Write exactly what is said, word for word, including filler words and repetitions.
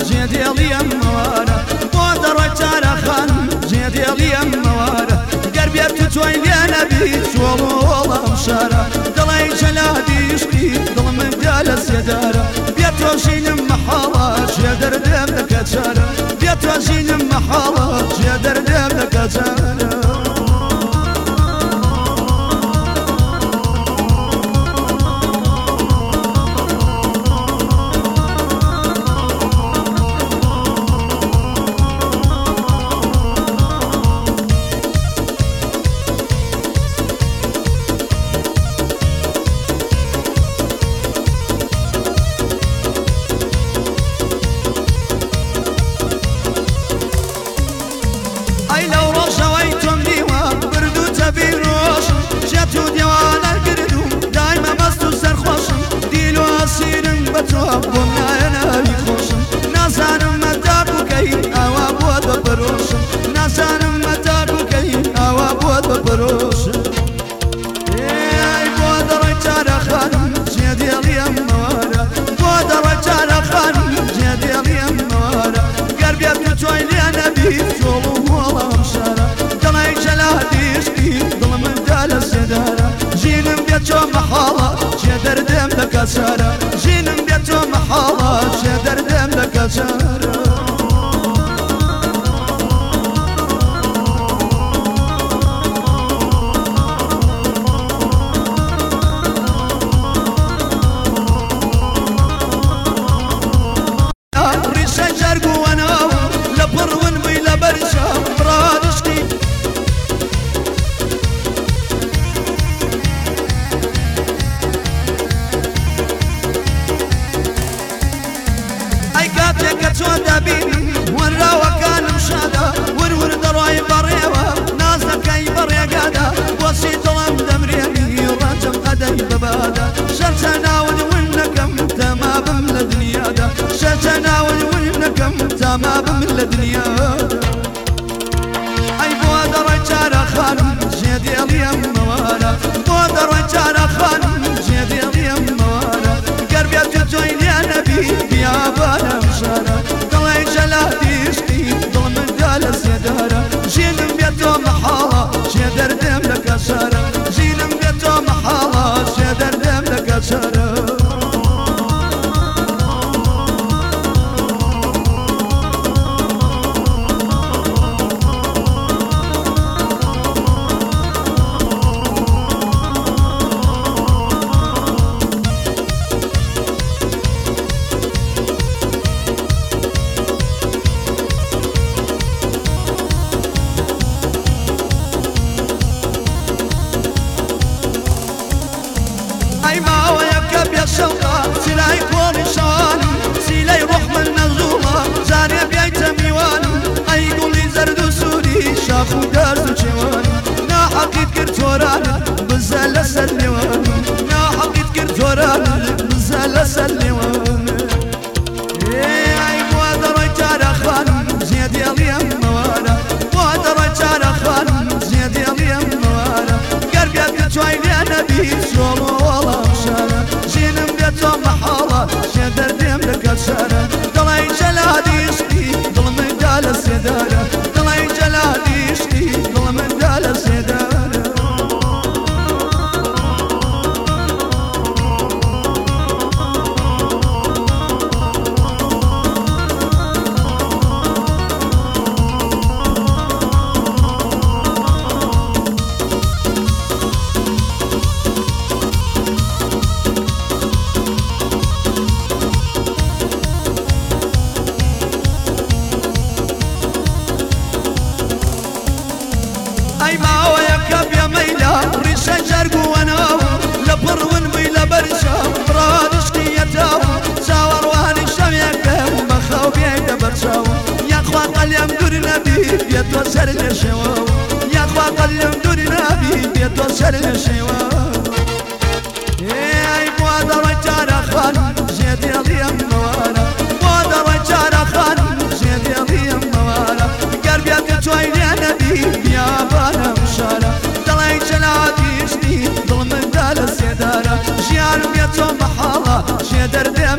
جێدێڵی ئەم مەوارە بۆ دەڕۆی چارەخانم جێدێڵی ئەم مەوارە گەر بێت تو تۆی لێ نەبیت چۆڵ و وەڵام شارە دڵی جەلادی عشقی دڵ من دا لە سێدارە بێت تۆ ژینم مەحاڵە ژێ دەردێم دەکە چارە بێت تۆ ژینم مەحاڵە ژێ دەردێم دەکە چارە بۆم نایە ناوی خۆشم نازانم مەتا بکەین ئاوا بۆت بەپەرۆشم نازانم مەتا بکەین ئاوا بۆت بەپەرۆشم ئێ بۆ دەڕۆی چارەخانم جێدێڵی ئەم مەوارە بۆ دەڕۆی چارەخانم جێدێڵی ئەم مەوارە گەر بێت تو تۆی لێ نەبیت چۆڵ و مۆڵەم شارە دڵی جەلادی عشقی دڵ من دا لە سێدارە ژینم بێت چۆ مەحاڵە ژێ دەردێم دەکە چارە ژینم بێت تۆ مەحاڵە ژێ دەردێم دەکە چارە ڕیشە جەرگ و وەناو لە پڕون بووی لە بەرشە ڕادشتی کاتێککە چۆن دەبینم وەراوەکانم شادە ورور دەڕۆی بەڕێوە ناز دەکەی بەڕێگادا بۆچی دڵم دەمرێنی ڕەنجم قەدەی بەبادا شەرچە ناون ون نەکەم تەما بم لە دنیادا شەرچە ناون ون نەکەم تەما بم لە دنیادا ئەی بۆ دەڕۆی چارەخانم جێدێڵی ئەم مەوارە بۆ دەڕۆی چارەخانم جێدێڵی ئەم مەوارە گەر بێت تو تۆی لێ نەبیت بیابانە دڵی جەلادی عشقی دڵ من دا لە سێدارە ژینم بێت تۆ مەحاڵە ژێ دەردێم دەکە چارە ژینم بێت تۆ مەحاڵە ژێ دەردێم دەکە چارە ئەی ماوەیەکە بێشەڵقە سیلای کۆڵی شانم سیلەی ڕۆح من نەزوڵە جارێ بیایتە میوانم ئەی گوڵی زەرد و سووری شاخ و دەرد و چێوانم ناحەقیت کرد تۆرانت بزە لەسەر لێوانم ناحەقیت کرد تۆرانت بزە لەسەر لێوانم ئەی بۆ دەڕۆی چارەخانم جێدێڵی ئەم مەوارە بۆ دەڕۆی چارەخانم جێدێڵی ئەم مەوارە گەر بێت تو تۆی لێ نەبیت چۆڵ و وەڵام شارە ژینم بێت تۆ مەحاڵە ژێ دەردێم دەکە چارە دڵی جەلادی عشقی دڵ من دا لە سێدارە دڵی جەلادی عشقی دڵ من دا لە سێدارە ئەی ماوەیەکە بێمەیلا ڕیشە جەرگ و وەناو لە پڕون بووی لە بەرشە ڕادشتیەتاو چاوەڕوانی شەوێکەم بەخەو بێتە بەرچاو یاخوا قەلێم دوور نەبی بێت تۆ سەر لێ شێوە یاخوا قەلێم دوور نەبی بێت تۆ سەر لێ شێوە ئەی بۆ دەڕۆی چارەخانم جێدێڵی ئەم مەوارە بۆ دەڕۆی چارەخانم جێدێڵی ئەم مەوارە گەر بێت تو تۆی لێ نەبیت بیابانەم شارە دڵی جەلادی عشقی دڵ من دا لە سێدارە ژیانم بێت تۆ مەحاڵە ژێ دەردێ